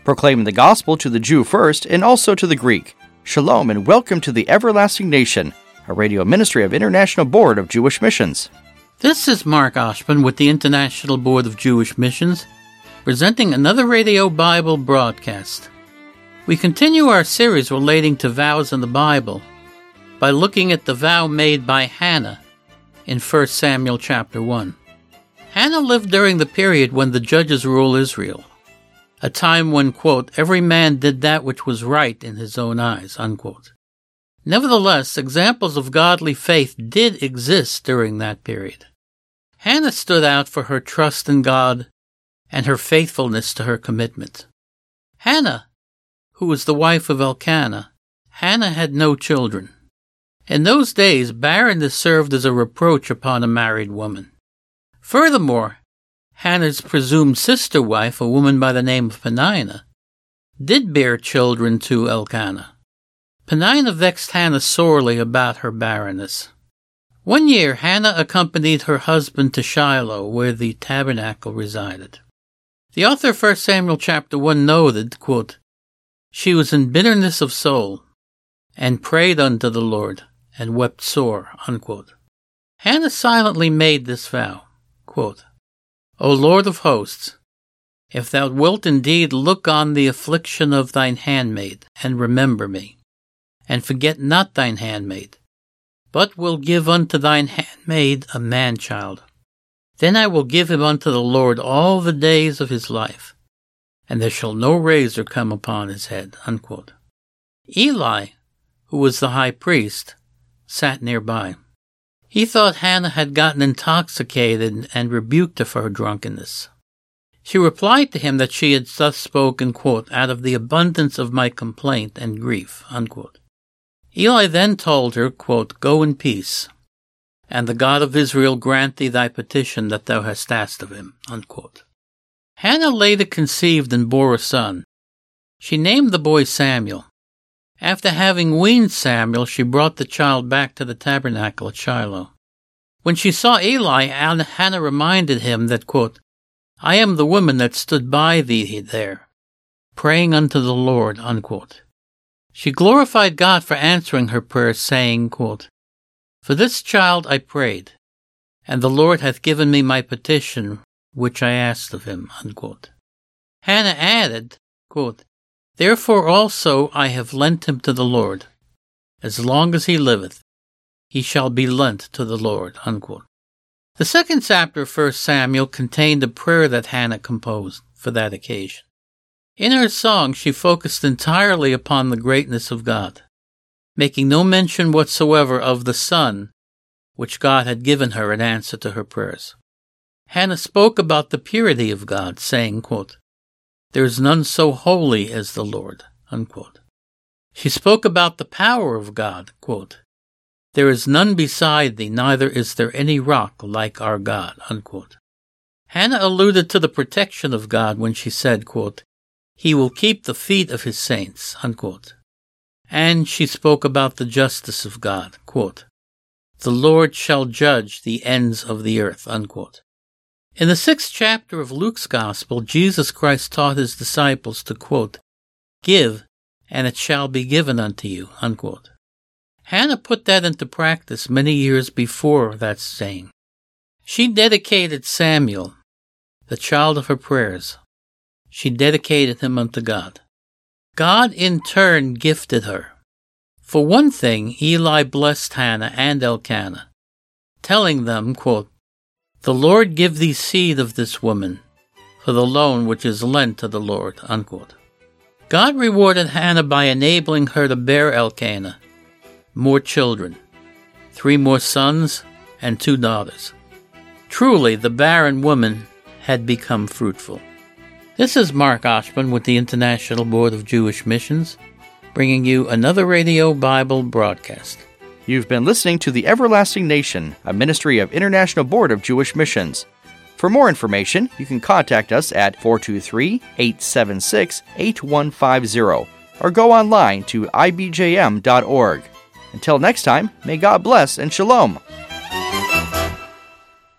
proclaiming the gospel to the Jew first and also to the Greek. Shalom and welcome to the Everlasting Nation, a radio ministry of International Board of Jewish Missions. This is Mark Oshman with the International Board of Jewish Missions, presenting another Radio Bible broadcast. We continue our series relating to vows in the Bible by looking at the vow made by Hannah in 1 Samuel chapter 1. Hannah lived during the period when the judges ruled Israel, a time when, quote, every man did that which was right in his own eyes, unquote. Nevertheless, examples of godly faith did exist during that period. Hannah stood out for her trust in God and her faithfulness to her commitment. Hannah, who was the wife of Elkanah, Hannah had no children. In those days, barrenness served as a reproach upon a married woman. Furthermore, Hannah's presumed sister wife, a woman by the name of Peninnah, did bear children to Elkanah. Peninnah vexed Hannah sorely about her barrenness. One year, Hannah accompanied her husband to Shiloh, where the tabernacle resided. The author of 1 Samuel chapter 1 noted, quote, she was in bitterness of soul, and prayed unto the Lord, and wept sore, unquote. Hannah silently made this vow, quote, O Lord of hosts, if thou wilt indeed look on the affliction of thine handmaid, and remember me, and forget not thine handmaid, but will give unto thine handmaid a man-child, then I will give him unto the Lord all the days of his life, and there shall no razor come upon his head, unquote. Eli, who was the high priest, sat nearby. He thought Hannah had gotten intoxicated and rebuked her for her drunkenness. She replied to him that she had thus spoken, quote, out of the abundance of my complaint and grief, unquote. Eli then told her, quote, go in peace, and the God of Israel grant thee thy petition that thou hast asked of him, unquote. Hannah later conceived and bore a son. She named the boy Samuel. After having weaned Samuel, she brought the child back to the tabernacle at Shiloh. When she saw Eli, Hannah reminded him that, quote, I am the woman that stood by thee there, praying unto the Lord, unquote. She glorified God for answering her prayer, saying, quote, for this child I prayed, and the Lord hath given me my petition, which I asked of him, unquote. Hannah added, quote, therefore also I have lent him to the Lord. As long as he liveth, he shall be lent to the Lord, unquote. The second chapter of 1 Samuel contained a prayer that Hannah composed for that occasion. In her song, she focused entirely upon the greatness of God, making no mention whatsoever of the son which God had given her in answer to her prayers. Hannah spoke about the purity of God, saying, quote, there is none so holy as the Lord, unquote. She spoke about the power of God, quote, there is none beside thee, neither is there any rock like our God, unquote. Hannah alluded to the protection of God when she said, quote, he will keep the feet of his saints, unquote. And she spoke about the justice of God, quote, the Lord shall judge the ends of the earth, unquote. In the 6th chapter of Luke's Gospel, Jesus Christ taught his disciples to, quote, give, and it shall be given unto you, unquote. Hannah put that into practice many years before that saying. She dedicated Samuel, the child of her prayers. She dedicated him unto God. God in turn gifted her. For one thing, Eli blessed Hannah and Elkanah, telling them, quote, the Lord give thee seed of this woman, for the loan which is lent to the Lord, unquote. God rewarded Hannah by enabling her to bear Elkanah more children, 3 more sons and 2 daughters. Truly, the barren woman had become fruitful. This is Mark Oshman with the International Board of Jewish Missions, bringing you another Radio Bible broadcast. You've been listening to The Everlasting Nation, a ministry of International Board of Jewish Missions. For more information, you can contact us at 423-876-8150 or go online to ibjm.org. Until next time, may God bless and shalom.